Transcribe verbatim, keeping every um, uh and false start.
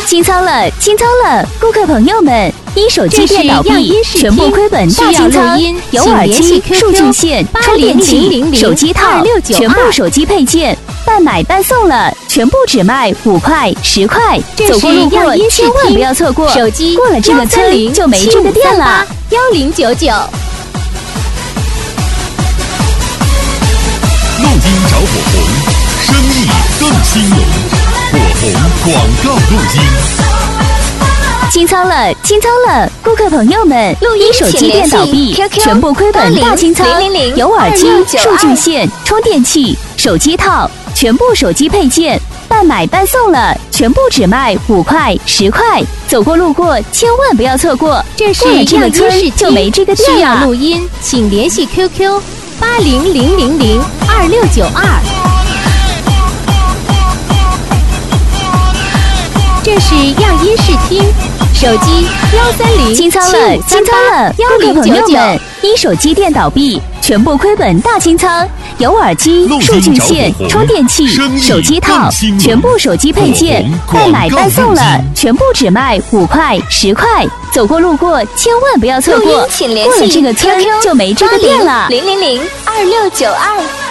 清仓了，清仓了！顾客朋友们，因手机电倒闭，全部亏本大清仓，有耳机、数据线、充电器、手机套，全部手机配件，半买半送了，全部只卖五块、十块。走过路过，千万不要错过！手机过了这个村就没这个店了。 幺零九九。 录音找火红，生意更兴隆。火红广告录音。 清仓了，清仓了！顾客朋友们，录音手机店倒闭，全部亏本大清仓，有耳机、数据线、充电器、手机套，全部手机配件，半买半送了，全部只卖五块、十块。走过路过，千万不要错过！ 这是这个村就没这个店了。 需要录音，请联系 Q Q 八零零零零二六九二。这是样音视听，手机幺三零清仓了，清仓了！顾客朋友们，因手机店倒闭，全部亏本大清仓，有耳机、数据线、充电器、手机套，全部手机配件，半买半送了，全部只卖五块、十块。走过路过，千万不要错过！过了这个村就没这个店了。 零零零二六九二。